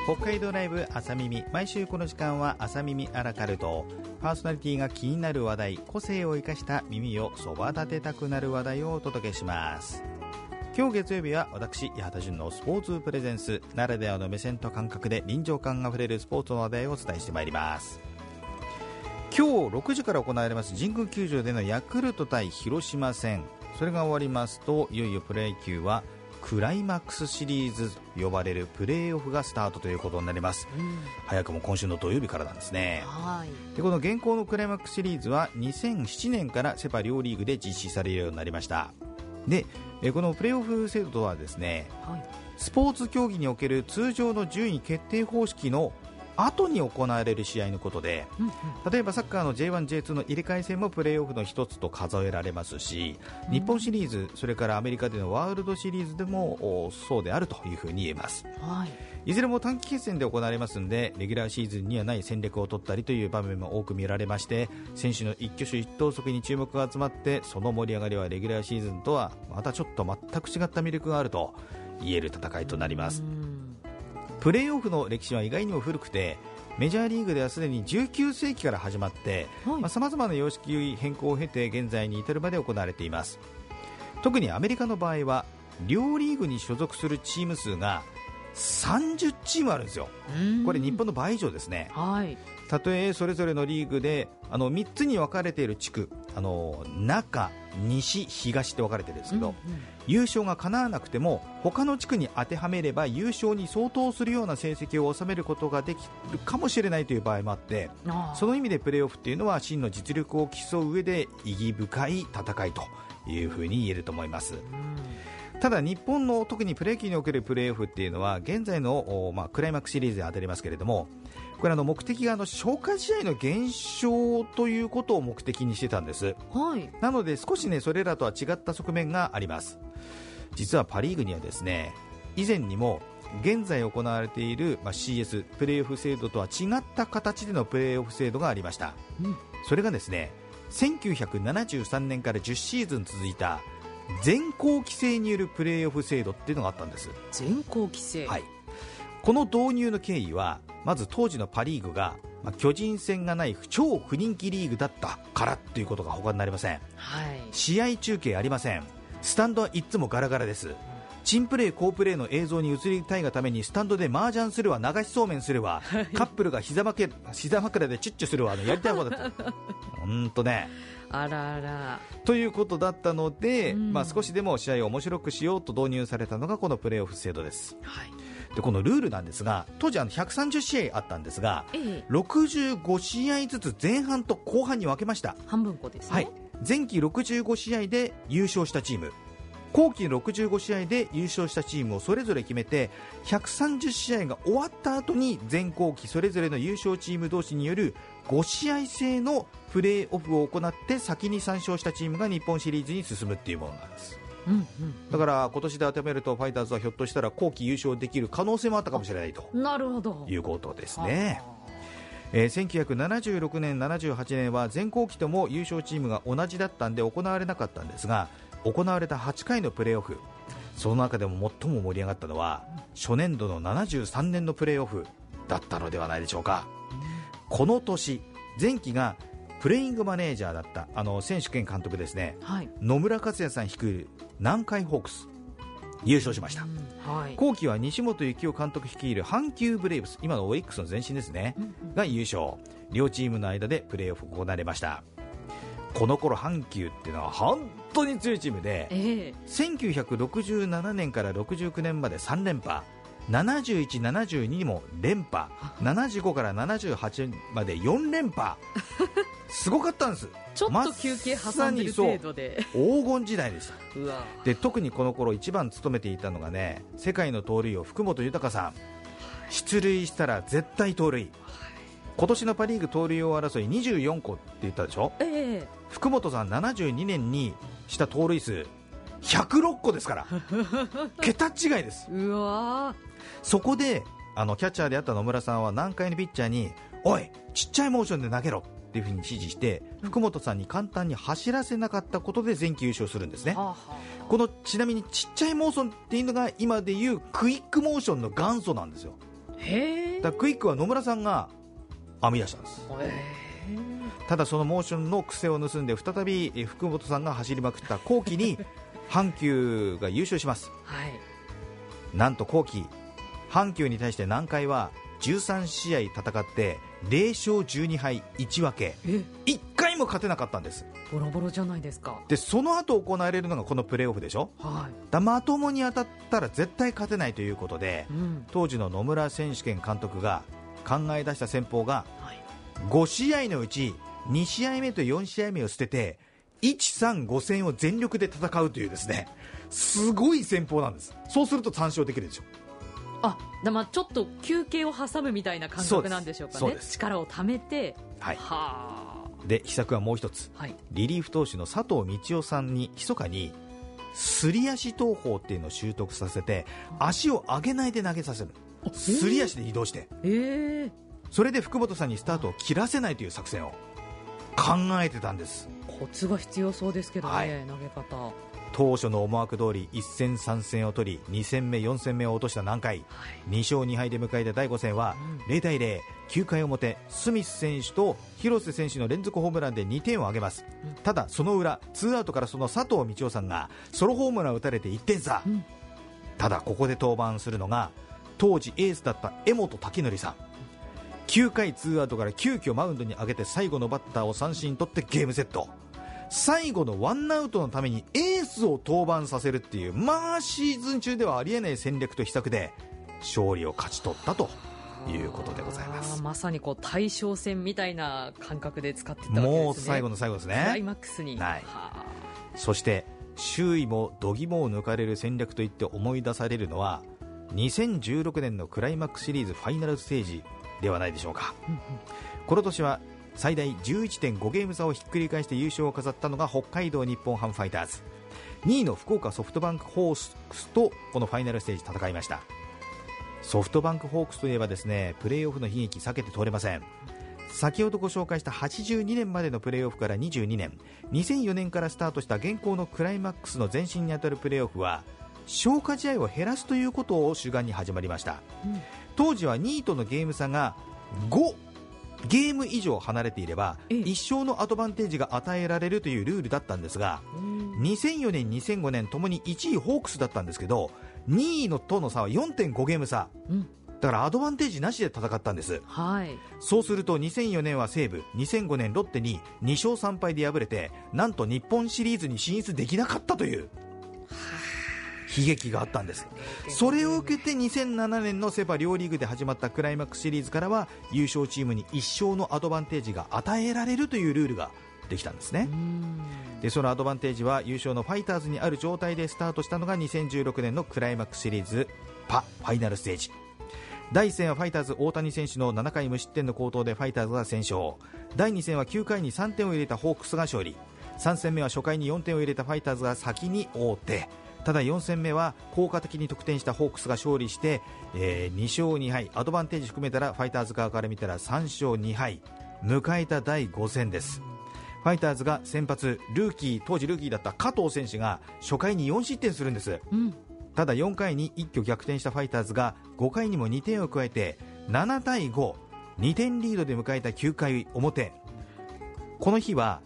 北海道ライブ朝耳、毎週この時間は朝耳アラカルト。パーソナリティが気になる話題、個性を生かした耳をそば立てたくなる話題をお届けします。今日月曜日は私八幡純のスポーツプレゼンス、ならではの目線と感覚で臨場感あふれるスポーツの話題をお伝えしてまいります。今日6時から行われます神宮球場でのヤクルト対広島戦、それが終わりますといよいよプロ野球はクライマックスシリーズ呼ばれるプレーオフがスタートということになります、早くも今週の土曜日からなんですね。でこの現行のクライマックスシリーズは2007年からセ・パ両リーグで実施されるようになりました。でこのプレーオフ制度とはですね、スポーツ競技における通常の順位決定方式の後に行われる試合のことで、例えばサッカーの J1、J2 の入れ替え戦もプレーオフの一つと数えられますし、日本シリーズ、それからアメリカでのワールドシリーズでもそうであるというふうに言えます、いずれも短期決戦で行われますので、レギュラーシーズンにはない戦略を取ったりという場面も多く見られまして、選手の一挙手一投足に注目が集まって、その盛り上がりはレギュラーシーズンとはまたちょっと全く違った魅力があると言える戦いとなります。プレーオフの歴史は意外にも古くて、メジャーリーグではすでに19世紀から始まって、様々な様式変更を経て現在に至るまで行われています。特にアメリカの場合は両リーグに所属するチーム数が30チームあるんですよ。これ日本の倍以上ですね。たとえそれぞれのリーグで3つに分かれている地区、中、西、東って分かれてるんですけど、優勝が叶わなくても他の地区に当てはめれば優勝に相当するような成績を収めることができるかもしれないという場合もあって、その意味でプレーオフっていうのは真の実力を競う上で意義深い戦いというふうに言えると思います。ただ日本の特にプロ野球におけるプレーオフっていうのは現在の、クライマックスシリーズで当たりますけれども、これ目的が消化試合の減少ということを目的にしてたんです、なので少しそれらとは違った側面があります。実はパリーグにはですね、以前にも現在行われている、CS プレーオフ制度とは違った形でのプレーオフ制度がありました、それがですね、1973年から10シーズン続いた全校規制によるプレーオフ制度っていうのがあったんです。 全校規制、 この導入の経緯は、まず当時のパリーグが、巨人戦がない超不人気リーグだったからということが他になりません、試合中継ありません。スタンドはいつもガラガラです。チンプレー好プレーの映像に映りたいがためにスタンドで麻雀するわ、流しそうめんするわ、カップルが膝枕でチュッチュするわ、やりたい方だった本当ね、 あらあらということだったので、少しでも試合を面白くしようと導入されたのがこのプレーオフ制度です、でこのルールなんですが、当時130試合あったんですが、65試合ずつ前半と後半に分けました。 半分こですね、 前期65試合で優勝したチーム、後期65試合で優勝したチームをそれぞれ決めて、130試合が終わった後に前後期それぞれの優勝チーム同士による5試合制のプレーオフを行って、先に3勝したチームが日本シリーズに進むっていうものなんです、だから今年で当てはめるとファイターズはひょっとしたら後期優勝できる可能性もあったかもしれないということですね。1976年、78年は全校期とも優勝チームが同じだったんで行われなかったんですが、行われた8回のプレーオフ、その中でも最も盛り上がったのは初年度の73年のプレーオフだったのではないでしょうか。この年、前期がプレイングマネージャーだった選手兼監督ですね、野村克也さん率いる南海ホークス優勝しました、後期は西本幸雄監督率いる阪急ブレイブス、今のオリックスの前身ですね、が優勝。両チームの間でプレーオフが行われました。この頃阪急っていうのは本当に強いチームで、1967年から69年まで3連覇、71、72にも連覇、75から78まで4連覇すごかったんです。 ちょっと休憩挟んでる程度で、 黄金時代でした。で特にこの頃一番務めていたのがね、世界の盗塁王福本豊さん、出塁したら絶対盗塁、今年のパリーグ盗塁王争い24個って言ったでしょ、福本さん72年にした盗塁数106個ですから桁違いです。そこでキャッチャーであった野村さんは南海のピッチャーに、おいちっちゃいモーションで投げろっていう風に指示して、福本さんに簡単に走らせなかったことで前期優勝するんですね。このちなみにちっちゃいモーションっていうのが今でいうクイックモーションの元祖なんですよ。 へえ。 だからクイックは野村さんが編み出したんです。ただそのモーションの癖を盗んで再び福本さんが走りまくった後期に阪急が優勝します、 はい、 なんと後期阪急に対して南海は13試合戦って0勝12敗1分け1回も勝てなかったんです。 ボロボロじゃないですか。 でその後行われるのがこのプレーオフでしょ、 はい、 だまともに当たったら絶対勝てないということで、当時の野村選手権監督が考え出した戦法が、5試合のうち2試合目と4試合目を捨てて 1,3,5 戦を全力で戦うというですね、すごい戦法なんです。そうすると3勝できるでしょ。 まあちょっと休憩を挟むみたいな感覚なんでしょうかね。力をためて、 はい、で秘策はもう一つ、はい、リリーフ投手の佐藤道夫さんに密かにすり足投法っていうのを習得させて、足を上げないで投げさせる、すり足で移動して、それで福本さんにスタートを切らせないという作戦を考えてたんです。 コツが必要そうですけどね、はい、投げ方。 当初の思惑通り1戦3戦を取り2戦目4戦目を落とした南海、2勝2敗で迎えた第5戦は0対0、9回表スミス選手と広瀬選手の連続ホームランで2点を挙げます、ただその裏2アウトからその佐藤道夫さんがソロホームランを打たれて1点差、ただここで登板するのが当時エースだった江本武則さん。9回2アウトから急遽マウンドに上げて最後のバッターを三振に取ってゲームセット。最後のワンアウトのためにエースを登板させるっていう、まあシーズン中ではありえない戦略と秘策で勝利を勝ち取ったということでございます。 まさにこう大将戦みたいな感覚で使ってたわけですね。 もう最後の最後ですね、 クライマックスに、はい、 そして周囲も度肝を抜かれる戦略といって思い出されるのは2016年のクライマックスシリーズファイナルステージではないでしょうか、この年は最大 11.5 ゲーム差をひっくり返して優勝を飾ったのが北海道日本ハムファイターズ、2位の福岡ソフトバンクホークスとこのファイナルステージ戦いました。ソフトバンクホークスといえばですね、プレーオフの悲劇避けて通れません。先ほどご紹介した82年までのプレーオフから22年、2004年からスタートした現行のクライマックスの前身にあたるプレーオフは消化試合を減らすということを主眼に始まりました、当時は2位とのゲーム差が5ゲーム以上離れていれば1勝のアドバンテージが与えられるというルールだったんですが、2004年2005年ともに1位ホークスだったんですけど、2位のとの差は 4.5 ゲーム差、だからアドバンテージなしで戦ったんです、はい、そうすると2004年は西武、2005年ロッテに2勝3敗で敗れて、なんと日本シリーズに進出できなかったという悲劇があったんです。それを受けて2007年のセ・パ両リーグで始まったクライマックスシリーズからは優勝チームに1勝のアドバンテージが与えられるというルールができたんですね。でそのアドバンテージは優勝のファイターズにある状態でスタートしたのが2016年のクライマックスシリーズファイナルステージ。第1戦はファイターズ大谷選手の7回無失点の好投でファイターズが先勝。第2戦は9回に3点を入れたホークスが勝利。3戦目は初回に4点を入れたファイターズが先に王手。ただ4戦目は効果的に得点したホークスが勝利して、2勝2敗、アドバンテージ含めたらファイターズ側から見たら3勝2敗、迎えた第5戦です。ファイターズが先発当時ルーキーだった加藤選手が初回に4失点するんです、ただ4回に一挙逆転したファイターズが5回にも2点を加えて7対5、2点リードで迎えた9回表、この日は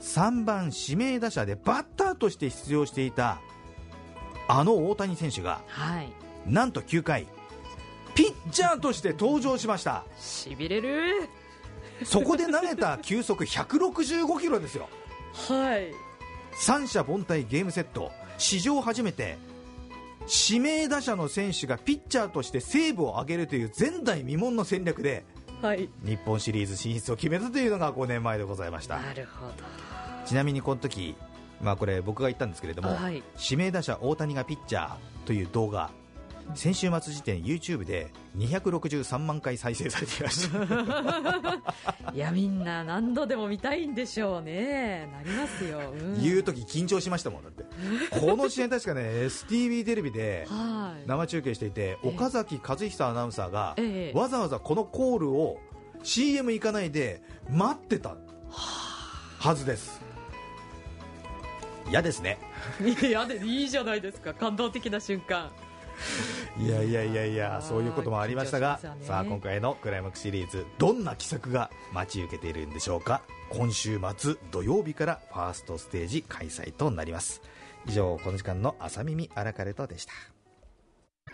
3番指名打者でバッターとして出場していたあの大谷選手が、なんと9回ピッチャーとして登場しました。 しびれる。 そこで投げた球速165キロですよ。三者凡退ゲームセット、史上初めて指名打者の選手がピッチャーとしてセーブを上げるという前代未聞の戦略で、日本シリーズ進出を決めたというのが5年前でございました。 なるほど。 ちなみにこの時、これ僕が言ったんですけれども、指名打者大谷がピッチャーという動画、先週末時点 YouTube で263万回再生されていましたいやみんな何度でも見たいんでしょうね。なりますよ、 言う時緊張しましたもん。だってこの試合確かねSTV テレビで生中継していて、岡崎和久アナウンサーがわざわざこのコールを CM 行かないで待ってたはずです。嫌ですね。 嫌でいいじゃないですか、感動的な瞬間。 いやそういうこともありましたが、さあ今回のクライマックスシリーズ、どんな奇策が待ち受けているんでしょうか。今週末土曜日からファーストステージ開催となります。以上、この時間の朝耳アラカルトでした。